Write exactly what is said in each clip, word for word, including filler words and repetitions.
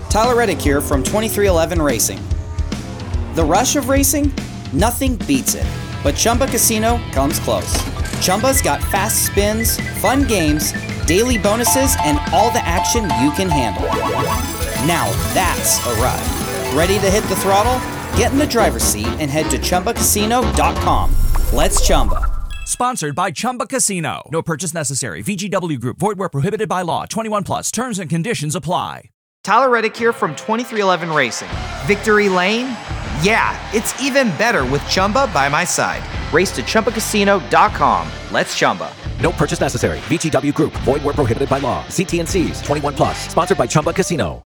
Tyler Reddick here from twenty-three eleven Racing. The rush of racing? Nothing beats it, but Chumba Casino comes close. Chumba's got fast spins, fun games, daily bonuses, and all the action you can handle. Now that's a ride. Ready to hit the throttle? Get in the driver's seat and head to Chumba Casino dot com. Let's Chumba. Sponsored by Chumba Casino. No purchase necessary. V G W Group. Void where prohibited by law. twenty-one plus. Terms and conditions apply. Tyler Reddick here from twenty-three eleven Racing. Victory Lane? Yeah, it's even better with Chumba by my side. Race to Chumba Casino dot com. Let's Chumba. No purchase necessary. V G W Group. Void where prohibited by law. See T and C's. twenty-one plus. Sponsored by Chumba Casino.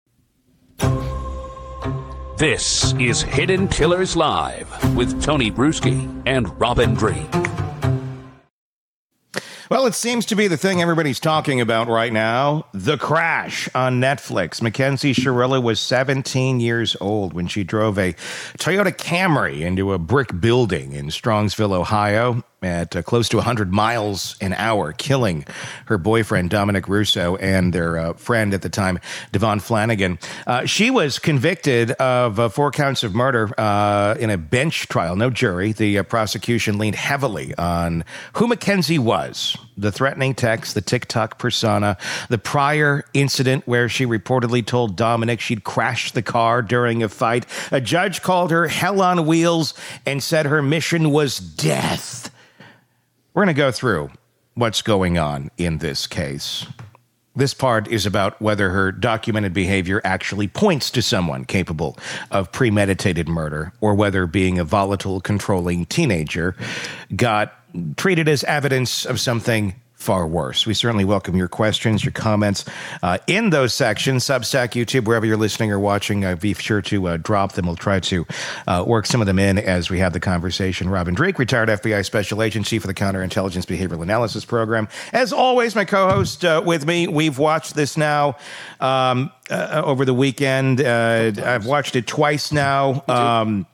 This is Hidden Killers Live with Tony Bruschi and Robin Drake. Well, it seems to be the thing everybody's talking about right now, The Crash on Netflix. Mackenzie Shirilla was seventeen years old when she drove a Toyota Camry into a brick building in Strongsville, Ohio, at uh, close to one hundred miles an hour, killing her boyfriend, Dominic Russo, and their uh, friend at the time, Devon Flanagan. Uh, she was convicted of uh, four counts of murder uh, in a bench trial, no jury. The uh, prosecution leaned heavily on who Mackenzie was, the threatening text, the TikTok persona, the prior incident where she reportedly told Dominic she'd crashed the car during a fight. A judge called her hell on wheels and said her mission was death. We're going to go through what's going on in this case. This part is about whether her documented behavior actually points to someone capable of premeditated murder, or whether being a volatile, controlling teenager got treated as evidence of something far worse. We certainly welcome your questions, your comments uh, in those sections, Substack, YouTube, wherever you're listening or watching. Uh, be sure to uh, drop them. We'll try to uh, work some of them in as we have the conversation. Robin Drake, retired F B I Special Agent, Chief of the Counterintelligence Behavioral Analysis Program. As always, my co-host uh, with me. We've watched this now um, uh, over the weekend. Uh, I've watched it twice now. Um,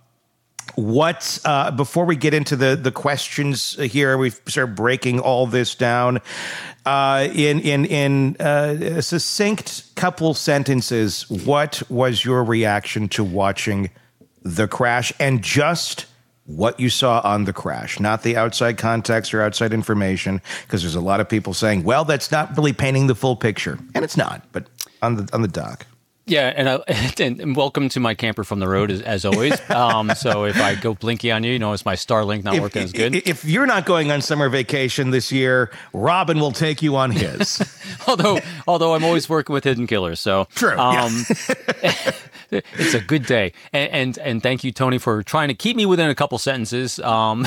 What, uh, before we get into the, the questions here, we start breaking all this down uh, in, in, in uh, a succinct couple sentences. What was your reaction to watching The Crash, and just what you saw on The Crash, not the outside context or outside information? Because there's a lot of people saying, well, that's not really painting the full picture. And it's not, but on the, on the doc. Yeah, and, uh, and welcome to my camper from the road, as, as always. Um, so if I go blinky on you, you know it's my Starlink not if, working as good. If you're not going on summer vacation this year, Robin will take you on his. although, although I'm always working with Hidden Killers, so true. Um, yeah. It's a good day, and, and and thank you, Tony, for trying to keep me within a couple sentences. Um,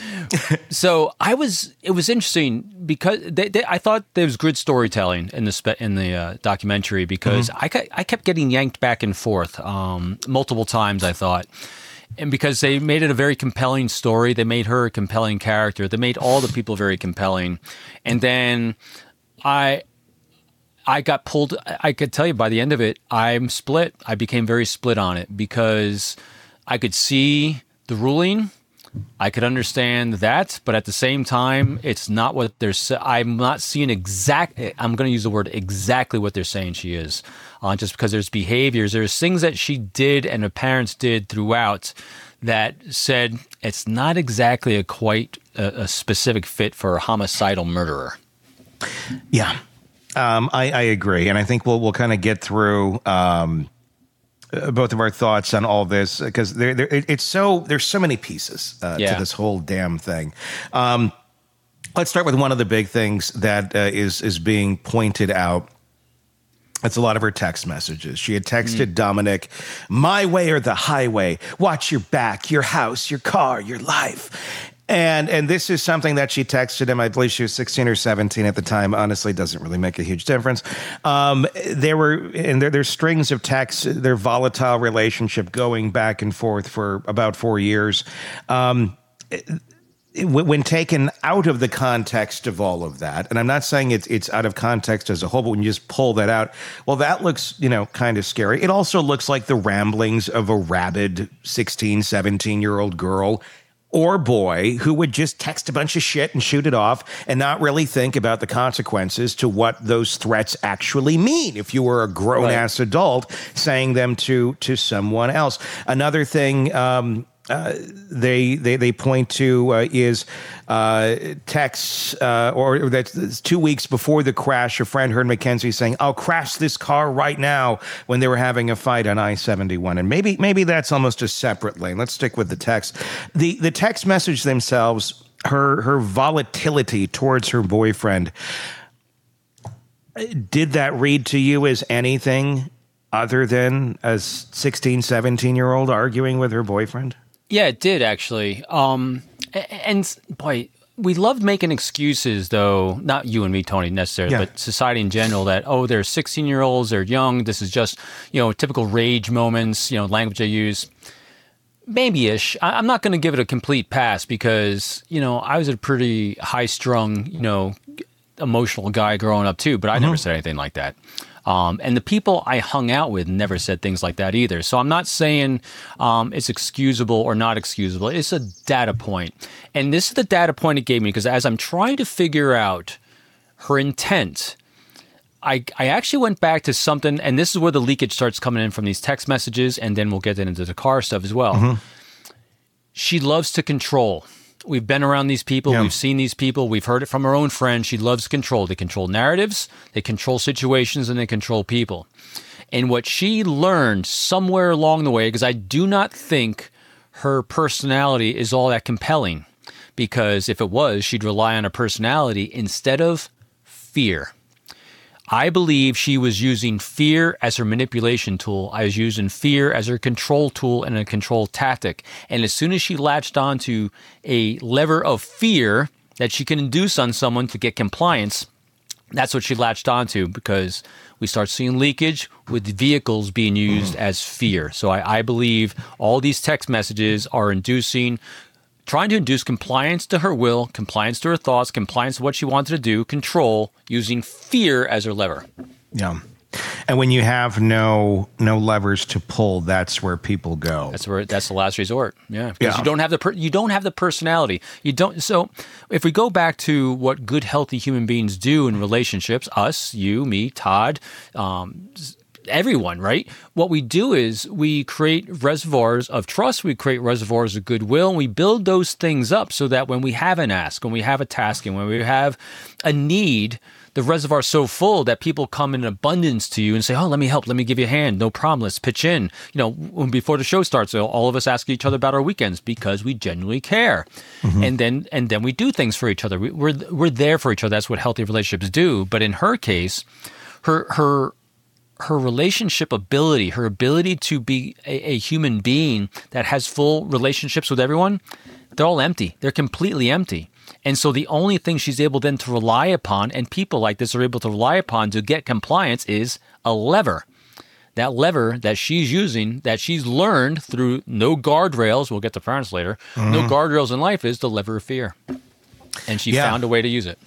so I was, it was interesting because they, they, I thought there was good storytelling in the spe- in the uh, documentary, because mm-hmm. I ke- I kept getting yanked back and forth um, multiple times. I thought. And because they made it a very compelling story, they made her a compelling character. They made all the people very compelling, and then I. I got pulled, I could tell you by the end of it, I'm split. I became very split on it, because I could see the ruling. I could understand that, but at the same time, it's not what they're saying. I'm not seeing exact, I'm going to use the word exactly what they're saying she is. Uh, just because there's behaviors, there's things that she did and her parents did throughout that said it's not exactly a quite a, a specific fit for a homicidal murderer. Yeah. Um, I, I agree, and I think we'll we'll kind of get through um, uh, both of our thoughts on all this, because there there it, it's so there's so many pieces uh, yeah. to this whole damn thing. Um, let's start with one of the big things that uh, is is being pointed out. That's a lot of her text messages. She had texted mm. Dominic, "My way or the highway. Watch your back, your house, your car, your life." And and this is something that she texted him. I believe she was sixteen or seventeen at the time. Honestly, doesn't really make a huge difference. Um, there were, and there, there's strings of texts, their volatile relationship going back and forth for about four years. Um, it, it, when taken out of the context of all of that, and I'm not saying it's it's out of context as a whole, but when you just pull that out, well, that looks, you know, kind of scary. It also looks like the ramblings of a rabid sixteen, seventeen-year-old girl, or boy who would just text a bunch of shit and shoot it off and not really think about the consequences to what those threats actually mean if you were a grown-ass right. adult saying them to to someone else. Another thing um, uh, they, they they point to uh, is uh, texts, uh, or that's two weeks before the crash, a friend heard Mackenzie saying, "I'll crash this car right now," when they were having a fight on I seventy-one. And maybe maybe that's almost a separate lane. Let's stick with the text. The the text message themselves, her her volatility towards her boyfriend, did that read to you as anything other than a sixteen, seventeen-year-old arguing with her boyfriend? Yeah, it did, actually. Um, and, boy, we love making excuses, though, not you and me, Tony, necessarily, yeah. but society in general, that, oh, they're sixteen-year-olds, they're young, this is just, you know, typical rage moments, you know, language they use. Maybe-ish. I'm not going to give it a complete pass because, you know, I was a pretty high-strung, you know, emotional guy growing up, too, but I mm-hmm. never said anything like that. Um, and the people I hung out with never said things like that either. So I'm not saying um, it's excusable or not excusable. It's a data point. And this is the data point it gave me because as I'm trying to figure out her intent, I, I actually went back to something, and this is where the leakage starts coming in from these text messages, and then we'll get into the car stuff as well. Mm-hmm. She loves to control. We've been around these people. Yeah. We've seen these people. We've heard it from our own friends. She loves control. They control narratives, they control situations, and they control people. And what she learned somewhere along the way, because I do not think her personality is all that compelling, because if it was, she'd rely on her personality instead of fear. I believe she was using fear as her manipulation tool. I was using fear as her control tool and a control tactic. And as soon as she latched onto a lever of fear that she can induce on someone to get compliance, that's what she latched onto, because we start seeing leakage with vehicles being used as fear. So I, I believe all these text messages are inducing trying to induce compliance to her will, compliance to her thoughts, compliance to what she wanted to do, control, using fear as her lever. Yeah. And when you have no no levers to pull, that's where people go. That's where that's the last resort. Yeah. Because yeah. you don't have the per, you don't have the personality. You don't so if we go back to what good healthy human beings do in relationships, us, you, me, Todd, um everyone, right? What we do is we create reservoirs of trust, we create reservoirs of goodwill, and we build those things up so that when we have an ask, when we have a task, and when we have a need, the reservoir is so full that people come in abundance to you and say, oh, let me help, let me give you a hand, no problem, let's pitch in. You know, before the show starts, all of us ask each other about our weekends because we genuinely care. Mm-hmm. And then and then we do things for each other. We, we're, we're there for each other. That's what healthy relationships do. But in her case, her her her relationship ability, her ability to be a, a human being that has full relationships with everyone, they're all empty. They're completely empty. And so the only thing she's able then to rely upon, and people like this are able to rely upon to get compliance, is a lever. That lever that she's using, that she's learned through no guardrails, we'll get to parents later, mm-hmm. no guardrails in life, is the lever of fear. And she yeah. found a way to use it.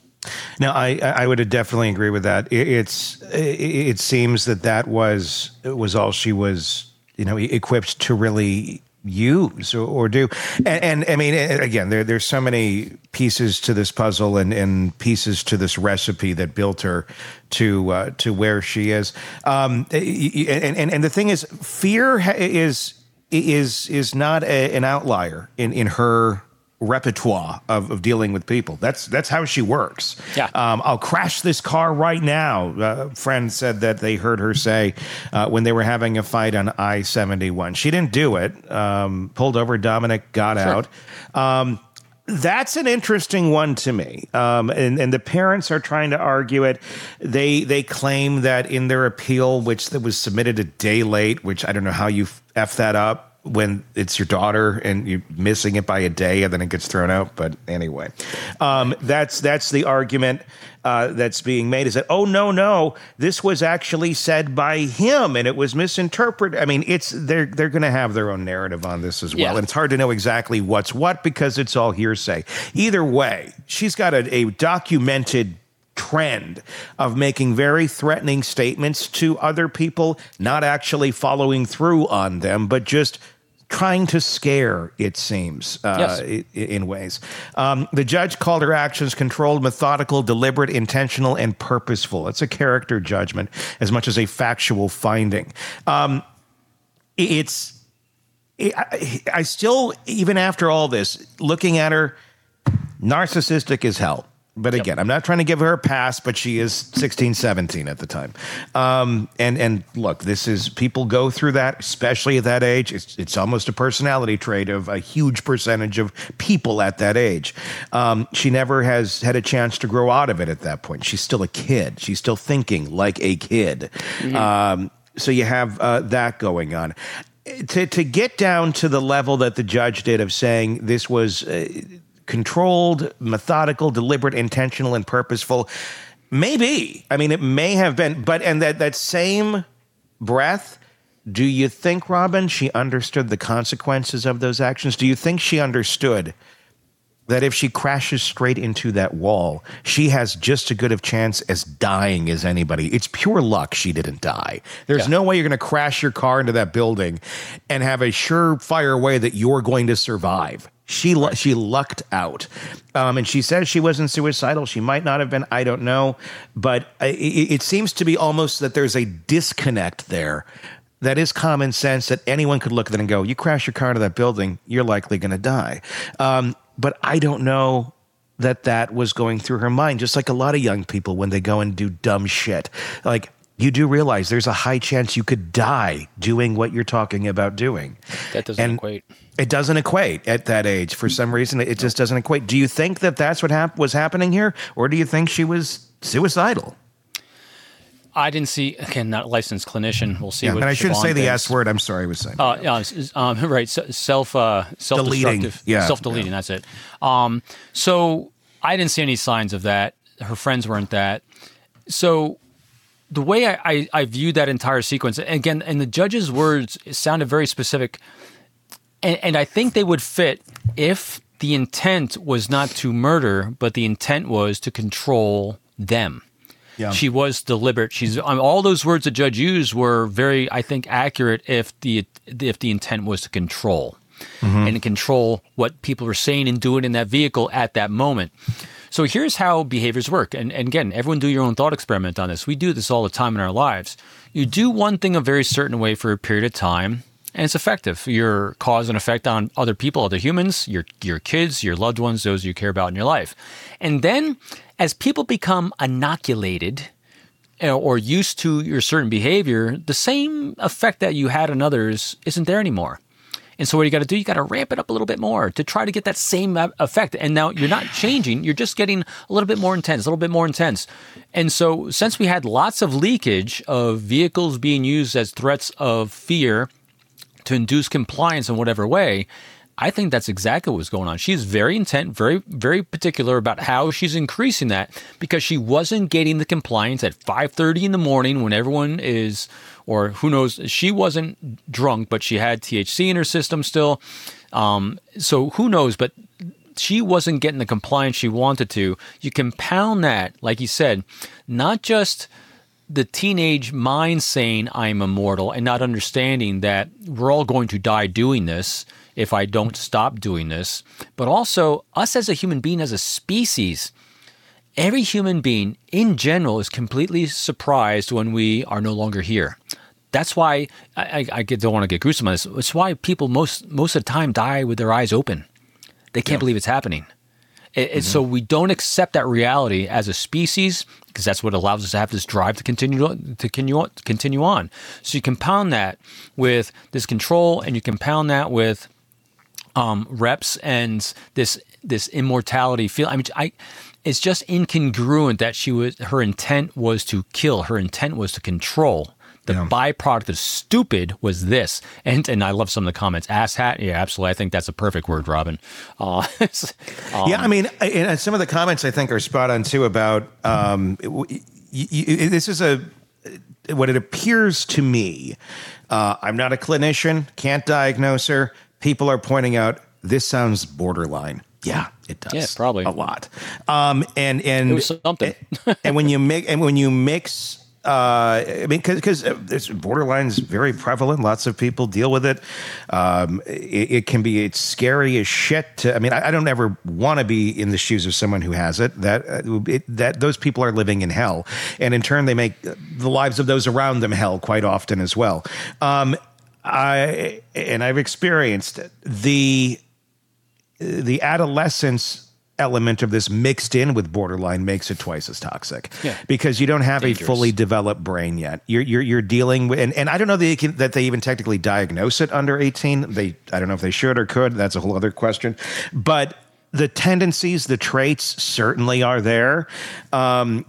Now, I I would definitely agree with that. It, it's it, it seems that that was was all she was, you know, equipped to really use or, or do. And, and I mean, again, there there's so many pieces to this puzzle and, and pieces to this recipe that built her to uh, to where she is. Um, and, and and the thing is, fear is is is not a, an outlier in in her repertoire of, of dealing with people. That's that's how she works. Yeah. Um, I'll crash this car right now. A friend said that they heard her say uh, when they were having a fight on I seventy-one. She didn't do it. Um, pulled over Dominic, got sure. out. Um, that's an interesting one to me. Um, and, and the parents are trying to argue it. They they claim that in their appeal, which was submitted a day late, which I don't know how you F that up when it's your daughter and you're missing it by a day and then it gets thrown out. But anyway, um, that's that's the argument uh, that's being made, is that, oh, no, no, this was actually said by him and it was misinterpreted. I mean, it's they're they're going to have their own narrative on this as well. Yeah. And it's hard to know exactly what's what because it's all hearsay. Either way, she's got a, a documented trend of making very threatening statements to other people, not actually following through on them, but just trying to scare, it seems, uh, Yes. i- in ways. Um, the judge called her actions controlled, methodical, deliberate, intentional, and purposeful. It's a character judgment as much as a factual finding. Um, it's, I, I still, even after all this, looking at her, narcissistic as hell. But again, I'm not trying to give her a pass, but she is sixteen, seventeen at the time. Um, and, and look, this is, people go through that, especially at that age. It's, it's almost a personality trait of a huge percentage of people at that age. Um, she never has had a chance to grow out of it at that point. She's still a kid. She's still thinking like a kid. Mm-hmm. Um, so you have uh, that going on. To, to get down to the level that the judge did of saying this was uh, controlled, methodical, deliberate, intentional, and purposeful, maybe. I mean, it may have been, but and that, that same breath, do you think, Robin, she understood the consequences of those actions? Do you think she understood that if she crashes straight into that wall, she has just as good of chance as dying as anybody? It's pure luck she didn't die. There's Yeah. no way you're going to crash your car into that building and have a surefire way that you're going to survive. She lu- she lucked out. Um, and she says she wasn't suicidal. She might not have been. I don't know. But it, it seems to be almost that there's a disconnect there. That is common sense that anyone could look at it and go, you crash your car into that building, you're likely going to die. Um, but I don't know that that was going through her mind, just like a lot of young people when they go and do dumb shit. Like, you do realize there's a high chance you could die doing what you're talking about doing. That doesn't And equate. It doesn't equate at that age. For some reason, it just doesn't equate. Do you think that that's what hap- was happening here? Or do you think she was suicidal? I didn't see, again, not a licensed clinician. We'll see Yeah, what and I shouldn't Siobhan say the thinks. S word. I'm sorry I was saying. Uh, yeah, s- um, right. s- Self, uh, self-destructive, yeah, self-deleting. That's it. Um, so I didn't see any signs of that. Her friends weren't that. So the way I, I, I viewed that entire sequence, again, and the judge's words it sounded very specific, and, and I think they would fit if the intent was not to murder, but the intent was to control them. Yeah. She was deliberate. She's um, all those words the judge used were very, I think, accurate if the if the intent was to control Mm-hmm. and to control what people were saying and doing in that vehicle at that moment. So here's how behaviors work. And, and again, everyone do your own thought experiment on this. We do this all the time in our lives. You do one thing a very certain way for a period of time, and it's effective. Your cause and effect on other people, other humans, your your kids, your loved ones, those you care about in your life. And then as people become inoculated uh, or used to your certain behavior, the same effect that you had on others isn't there anymore. And so what you got to do, you got to ramp it up a little bit more to try to get that same effect. And now you're not changing, you're just getting a little bit more intense, a little bit more intense. And so since we had lots of leakage of vehicles being used as threats of fear to induce compliance in whatever way, I think that's exactly what's going on. She's very intent, very, very particular about how she's increasing that because she wasn't getting the compliance at five thirty in the morning when everyone is, or who knows, she wasn't drunk, but she had T H C in her system still. Um, so who knows, but she wasn't getting the compliance she wanted to. You compound that, like you said, not just the teenage mind saying I'm immortal and not understanding that we're all going to die doing this if I don't stop doing this, but also us as a human being, as a species. Every human being in general is completely surprised when we are no longer here. That's why I, I, I don't want to get gruesome on this. It's why people most most of the time die with their eyes open. They can't yeah. believe it's happening. It, mm-hmm. So we don't accept that reality as a species because that's what allows us to have this drive to continue to continue to continue on. So you compound that with this control, and you compound that with um, reps and this this immortality feel. I mean, I it's just incongruent that she was her intent was to kill. Her intent was to control. The yeah. byproduct of stupid was this. And and I love some of the comments. Asshat, yeah, absolutely. I think that's a perfect word, Robin. Uh, um, yeah, I mean, and some of the comments I think are spot on too about um, y- y- this is a what it appears to me. Uh, I'm not a clinician, can't diagnose her. People are pointing out this sounds borderline. Yeah, it does. Yeah, probably a lot. Um, and and it was something. and when you make and when you mix Uh, I mean, because borderline's very prevalent. Lots of people deal with it. Um, it, it can be, it's scary as shit. To, I mean, I, I don't ever want to be in the shoes of someone who has it. That uh, it, that those people are living in hell, and in turn, they make the lives of those around them hell quite often as well. Um, I and I've experienced the the adolescence element of this mixed in with borderline makes it twice as toxic. Yeah. Because you don't have Dangerous. a fully developed brain yet. You're you're, you're dealing with, and, and I don't know that they, can, that they even technically diagnose it under eighteen. They I don't know if they should or could. That's a whole other question. But the tendencies, the traits certainly are there. Um,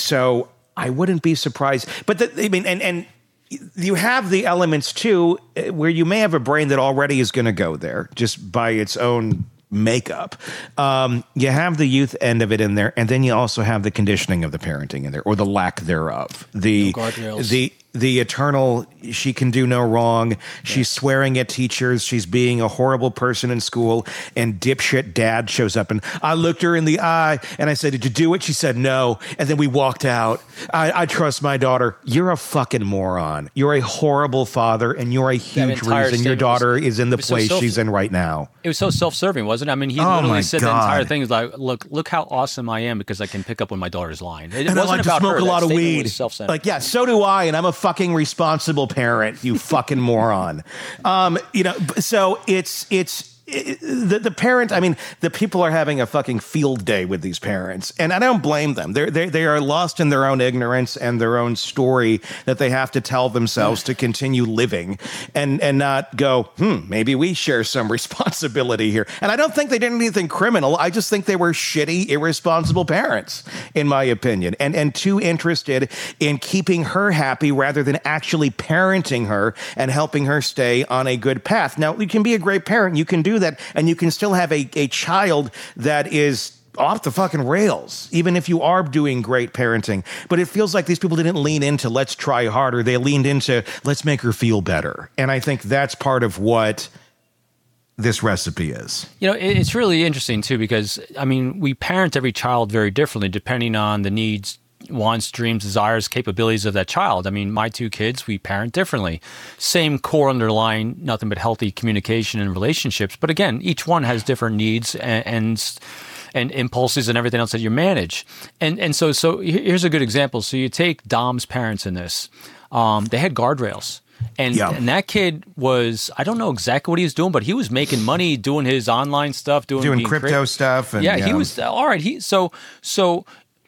so I wouldn't be surprised. But the, I mean, and and. You have the elements too, where you may have a brain that already is going to go there just by its own makeup. Um, you have the youth end of it in there, and then you also have the conditioning of the parenting in there, or the lack thereof. The no guardrails. the the eternal, she can do no wrong. She's yeah. swearing at teachers. She's being a horrible person in school. And dipshit dad shows up, and I looked her in the eye and I said, "Did you do it?" She said, "No." And then we walked out. I, I trust my daughter. You're a fucking moron. You're a horrible father, and you're a huge reason your daughter was, is in the place so self- she's in right now. It was so self-serving, wasn't it? I mean, he oh literally said God. the entire thing is like, "Look, look how awesome I am because I can pick up when my daughter's lying." It and wasn't I like about to smoke her. a lot that of weed. Self-centered. Like, yeah, so do I, and I'm a fucking responsible parent. You fucking moron. Um, you know, so it's it's. It, the, the parent, I mean, the people are having a fucking field day with these parents, and I don't blame them. They're, they they are lost in their own ignorance and their own story that they have to tell themselves to continue living, and and not go, hmm, maybe we share some responsibility here. And I don't think they did anything criminal. I just think they were shitty, irresponsible parents, in my opinion, and and too interested in keeping her happy rather than actually parenting her and helping her stay on a good path. Now, you can be a great parent. You can do that, and you can still have a, a child that is off the fucking rails, even if you are doing great parenting. But it feels like these people didn't lean into let's try harder. They leaned into let's make her feel better. And I think that's part of what this recipe is. You know, it's really interesting too, because I mean, we parent every child very differently depending on the needs, wants, dreams, desires, capabilities of that child. I mean, my two kids, we parent differently. Same core underlying, nothing but healthy communication and relationships. But again, each one has different needs and, and and impulses and everything else that you manage. And and so so here's a good example. So you take Dom's parents in this. Um, they had guardrails. And, yeah. and that kid was, I don't know exactly what he was doing, but he was making money doing his online stuff, doing, doing crypto cri- stuff. And, yeah, yeah, he was, all right. He So, so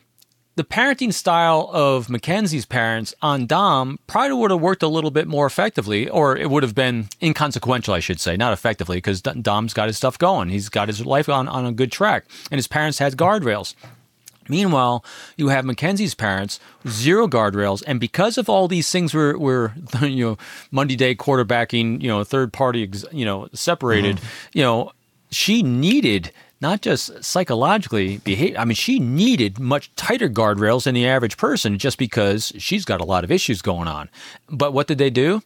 the parenting style of Mackenzie's parents on Dom probably would have worked a little bit more effectively, or it would have been inconsequential, I should say, not effectively, because Dom's got his stuff going. He's got his life on, on a good track, and his parents had guardrails. Meanwhile, you have Mackenzie's parents, zero guardrails, and because of all these things were, were you know, Monday day quarterbacking, you know, third party, you know, separated, mm-hmm. you know, she needed not just psychologically behave. I mean, she needed much tighter guardrails than the average person just because she's got a lot of issues going on. But what did they do?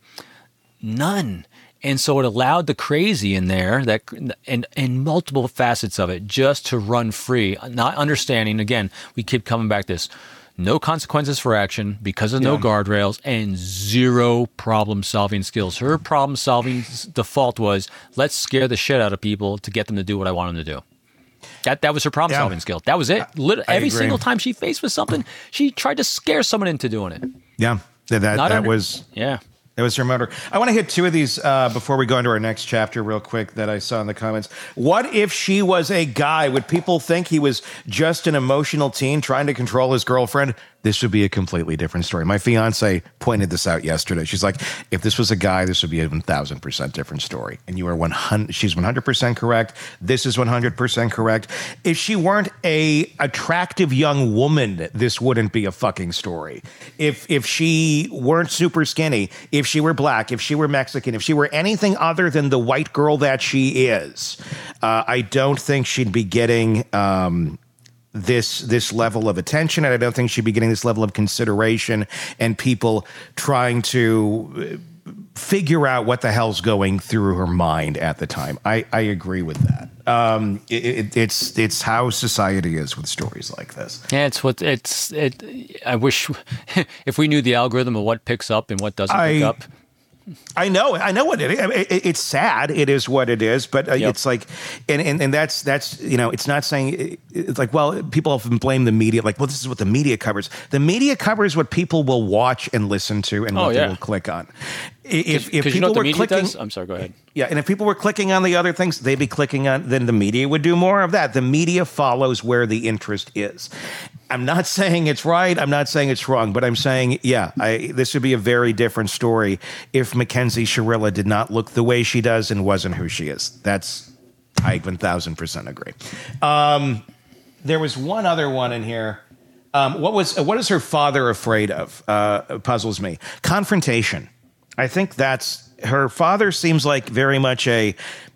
None. And so it allowed the crazy in there, that and and multiple facets of it, just to run free, not understanding. Again, we keep coming back to this. No consequences for action because of yeah. no guardrails and zero problem-solving skills. Her problem-solving default was, let's scare the shit out of people to get them to do what I want them to do. That that was her problem-solving yeah. skill. That was it. Literally, every agree. single time she faced with something, she tried to scare someone into doing it. Yeah, that that, that under, was... Yeah. That was her motor. I want to hit two of these uh, before we go into our next chapter real quick that I saw in the comments. What if she was a guy? Would people think he was just an emotional teen trying to control his girlfriend? This would be a completely different story. My fiance pointed this out yesterday. She's like, if this was a guy, this would be a one thousand percent different story. And you are one hundred, she's one hundred percent correct. This is one hundred percent correct. If she weren't a attractive young woman, this wouldn't be a fucking story. If if she weren't super skinny, if she were black, if she were Mexican, if she were anything other than the white girl that she is, uh, I don't think she'd be getting... Um, this this level of attention, and I don't think she'd be getting this level of consideration and people trying to figure out what the hell's going through her mind at the time. I, I agree with that. Um, it, it, it's it's how society is with stories like this. Yeah, it's what it's. It. I wish if we knew the algorithm of what picks up and what doesn't I, pick up. I know, I know what it is. It, it, it's sad. It is what it is. But uh, Yep. it's like, and, and and that's that's you know, it's not saying it's like, well, people often blame the media. Like, well, this is what the media covers. The media covers what people will watch and listen to, and Oh, what they yeah. will click on. If if Because people you know what the were media clicking, does? I'm sorry, go ahead. yeah, and if people were clicking on the other things, they'd be clicking on. Then the media would do more of that. The media follows where the interest is. I'm not saying it's right. I'm not saying it's wrong, but I'm saying, yeah, I, this would be a very different story if Mackenzie Shirilla did not look the way she does and wasn't who she is. That's, I one thousand percent agree. Um, there was one other one in here. Um, what was what is her father afraid of? Uh, puzzles me. Confrontation. I think that's her father. Seems like very much a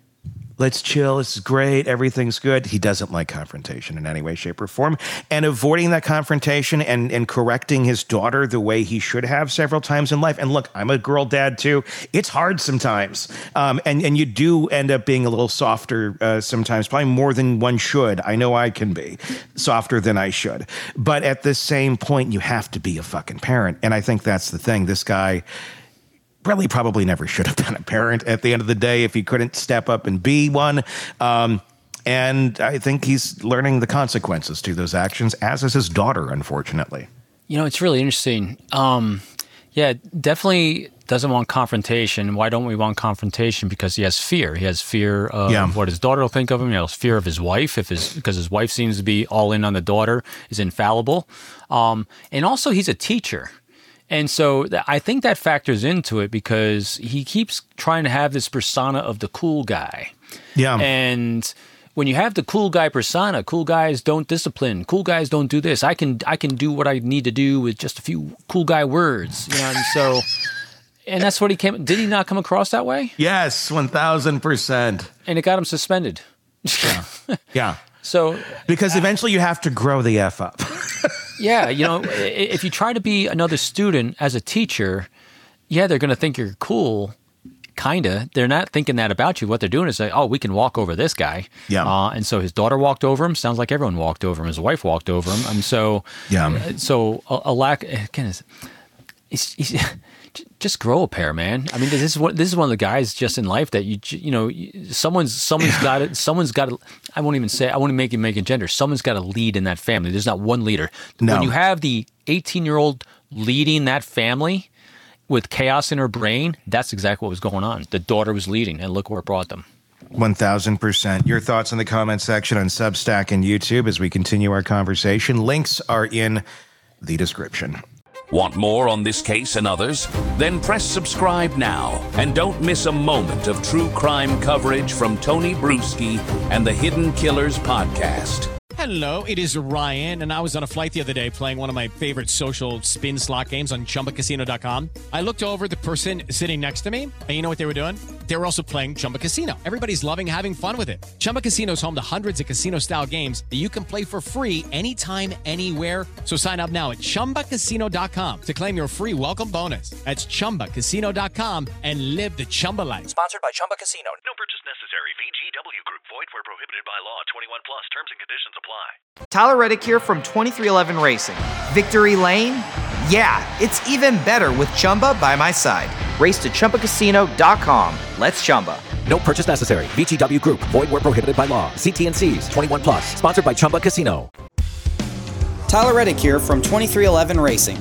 let's chill. This is great. Everything's good. He doesn't like confrontation in any way, shape, or form. And avoiding that confrontation and, and correcting his daughter the way he should have several times in life. And look, I'm a girl dad too. It's hard sometimes. Um, and, and you do end up being a little softer uh, sometimes, probably more than one should. I know I can be softer than I should. But at the same point, you have to be a fucking parent. And I think that's the thing. This guy really probably never should have been a parent at the end of the day if he couldn't step up and be one. Um, and I think he's learning the consequences to those actions, as is his daughter, unfortunately. You know, it's really interesting. Um, yeah, definitely doesn't want confrontation. Why don't we want confrontation? Because he has fear. He has fear of Yeah. what his daughter will think of him. He has fear of his wife, if his because his wife seems to be all in on the daughter, is infallible. Um, and also, he's a teacher. And so th- I think that factors into it because he keeps trying to have this persona of the cool guy. Yeah. And when you have the cool guy persona, cool guys don't discipline. Cool guys don't do this. I can I can do what I need to do with just a few cool guy words. You know, and so and that's what he came. Did he not come across that way? Yes, one thousand percent. And it got him suspended. Yeah. So Because eventually you have to grow the F up. yeah, you know, i- if you try to be another student as a teacher, yeah, they're going to think you're cool. Kinda. They're not thinking that about you. What they're doing is say, oh, we can walk over this guy. Yeah. Uh, and so his daughter walked over him. Sounds like everyone walked over him. His wife walked over him. And so, Yeah. so a, a lack, again, is, he's, he's, just grow a pair, man. I mean, this is what, this is one of the guys just in life that you, you know, someone's, someone's got it. Someone's got to, I won't even say, I won't make it make a gender. Someone's got to lead in that family. There's not one leader. No. When you have the eighteen year old leading that family, with chaos in her brain, that's exactly what was going on. The daughter was leading, and look where it brought them. one thousand percent. Your thoughts in the comment section on Substack and YouTube as we continue our conversation. Links are in the description. Want more on this case and others? Then press subscribe now and don't miss a moment of true crime coverage from Tony Bruschi and the Hidden Killers podcast. Hello, it is Ryan, and I was on a flight the other day playing one of my favorite social spin slot games on Chumba Casino dot com. I looked over at the person sitting next to me, and you know what they were doing? They were also playing Chumba Casino. Everybody's loving having fun with it. Chumba Casino is home to hundreds of casino-style games that you can play for free anytime, anywhere. So sign up now at Chumba Casino dot com to claim your free welcome bonus. That's Chumba Casino dot com and live the Chumba life. Sponsored by Chumba Casino. No purchase necessary. V G W Group. Void where prohibited by law. twenty-one plus. Terms and conditions apply. Tyler Reddick here from twenty-three eleven Racing. Victory Lane? Yeah, it's even better with Chumba by my side. Race to Chumba Casino dot com. Let's Chumba. No purchase necessary. V G W Group. Void where prohibited by law. See T and C's. twenty-one plus. Sponsored by Chumba Casino. Tyler Reddick here from twenty-three eleven Racing.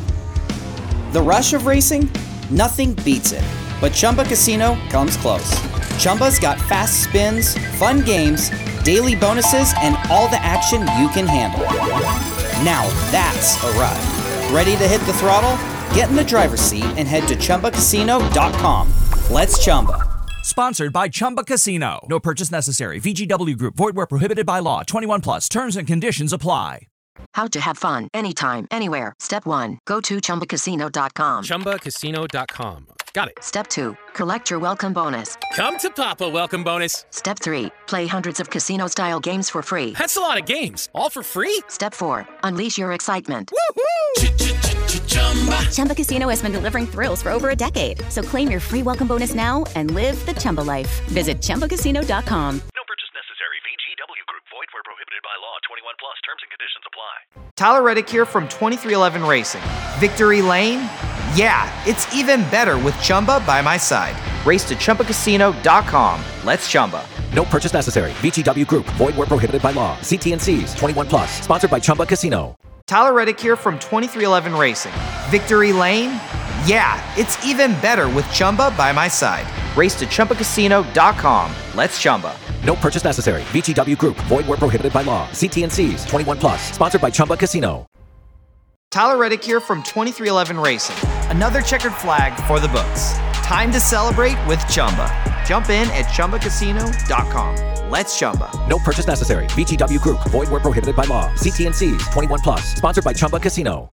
The rush of racing? Nothing beats it. But Chumba Casino comes close. Chumba's got fast spins, fun games, daily bonuses, and all the action you can handle. Now that's a ride. Ready to hit the throttle? Get in the driver's seat and head to Chumba Casino dot com. Let's Chumba. Sponsored by Chumba Casino. No purchase necessary. V G W Group. Void where prohibited by law. twenty-one plus. Terms and conditions apply. How to have fun anytime, anywhere. Step one, go to Chumba Casino dot com. Chumba Casino dot com. Got it. Step two, collect your welcome bonus. Come to Papa welcome bonus. Step three, play hundreds of casino-style games for free. That's a lot of games. All for free? Step four, unleash your excitement. Woohoo! Chumba Casino has been delivering thrills for over a decade. So claim your free welcome bonus now and live the Chumba life. Visit Chumba Casino dot com. No purchase necessary. V G Tyler Reddick here from twenty-three eleven Racing. Victory Lane? Yeah, it's even better with Chumba by my side. Race to Chumba Casino dot com. Let's Chumba. No purchase necessary. V G W Group. Void where prohibited by law. See T and C's. twenty-one plus. Sponsored by Chumba Casino. Tyler Reddick here from twenty-three eleven Racing. Victory Lane? Yeah, it's even better with Chumba by my side. Race to Chumba Casino dot com. Let's Chumba. No purchase necessary. V G W Group. Void where prohibited by law. See T and C's. twenty-one plus. Sponsored by Chumba Casino. Tyler Reddick here from twenty-three eleven Racing. Another checkered flag for the books. Time to celebrate with Chumba. Jump in at Chumba Casino dot com. Let's Chumba. No purchase necessary. V G W Group. Void where prohibited by law. See T and C's. twenty-one plus. Sponsored by Chumba Casino.